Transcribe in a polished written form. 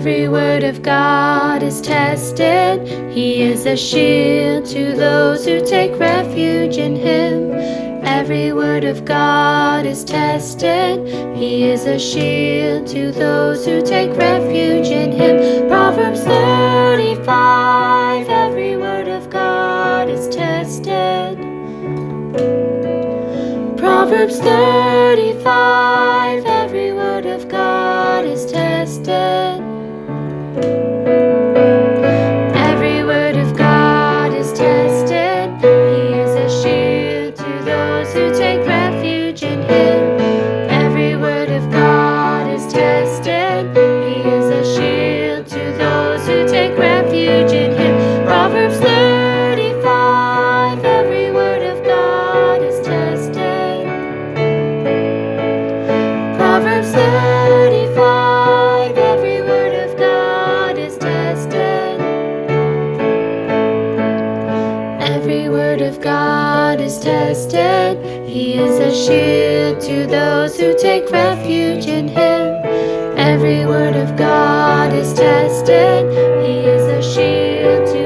Every word of God is tested. He is a shield to those who take refuge in Him. Every word of God is tested. He is a shield to those who take refuge in Him. Proverbs 35. Every word of God is tested. Proverbs 35. Every word of God is tested. Every word of God is tested. He is a shield to those who take refuge in Him. Every word of God is tested. He is a shield to those who take refuge in Him. Proverbs 35. Every word of God is tested. Proverbs 35. Every word of God is tested. Every word of God is tested. He is a shield to those who take refuge in Him. Every word of God is tested. He is a shield to